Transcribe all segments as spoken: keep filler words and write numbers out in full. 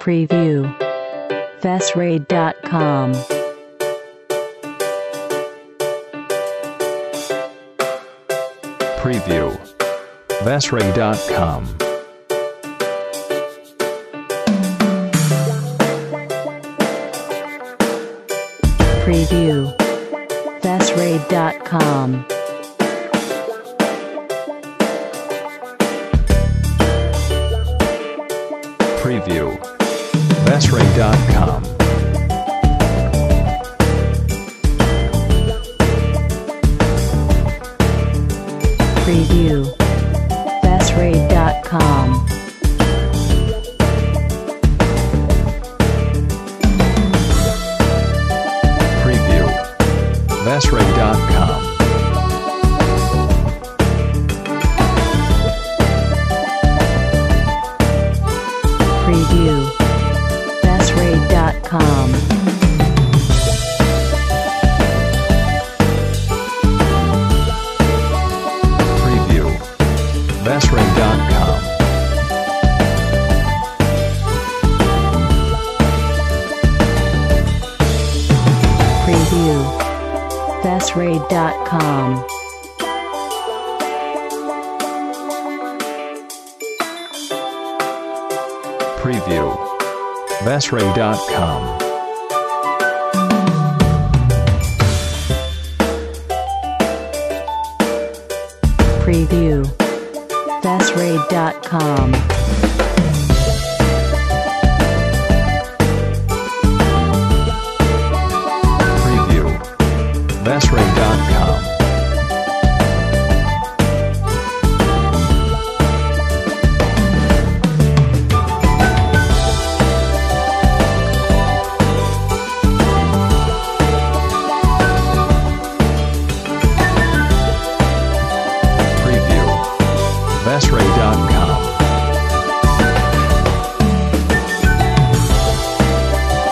Preview. Vesraid dot com. Preview. Vesraid dot com. Preview. Vesraid dot com. Preview. Vesraid dot com. Preview. Vesraid dot com. Preview. Vesraid dot com. Preview. Vesraid dot com. Preview. Vesraid dot com. Preview. Vesraid dot com. Preview. Vesraid dot com. Preview. Vesraid dot com. Preview. Vesraid dot com. Preview. Vesraid dot com.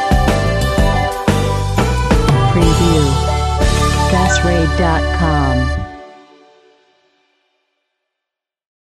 Preview. Vesraid dot com.